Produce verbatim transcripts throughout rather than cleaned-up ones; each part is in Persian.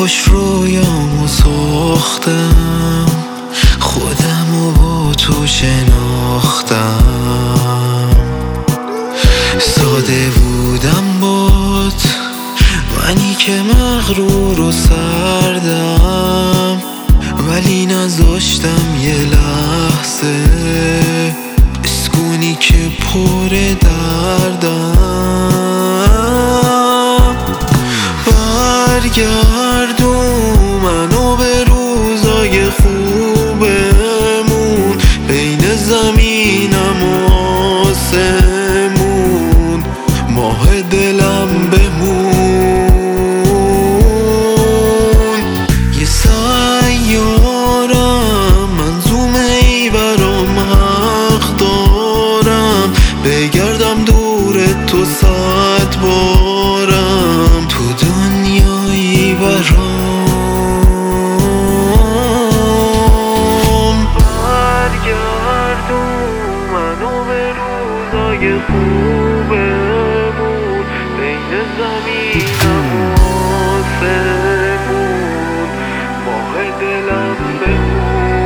خوش رویامو ساختم، خودمو با تو شناختم. ساده بودم بات، منی که مغرور و سردم، ولی نذاشتم یه لحظه اسکونی که پر دردم. برگردون منو به روزای خوبمون، بین زمینم و آسمون، ماه دلم بمون. یه سیارم منظومه ای برام حق دارم، بگردم دور تو صد بارم، تو دنیایی برام. برگردون منو به روزای خوبمون، بین زمینم و آسمون، ماه دلم بمون.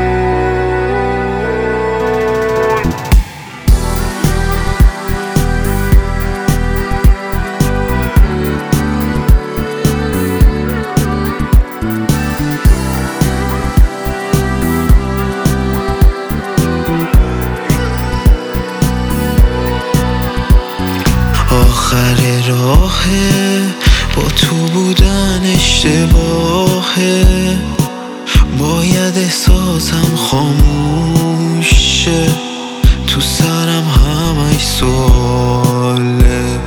آخر راهه، با تو بودن اشتباهه، باید احساسم خاموشه، تو سرم همش سواله.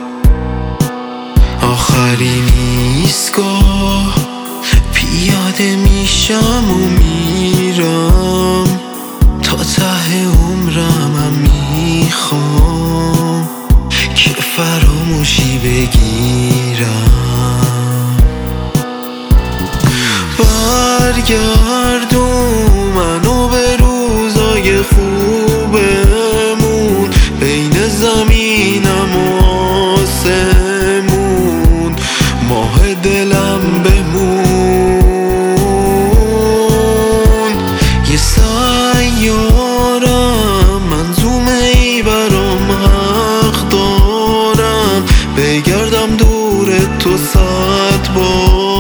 آخرین ایستگاه پیاده میشم و میرم، تا ته عمرم میخوام که فراموشی بگیرم. برگردون منو به روزای خوبمون، بین زمینم و آسمون، ماه دلم بمون. یه سیارم منظومه ای برام حق دارم، بگردم دور تو صد بار.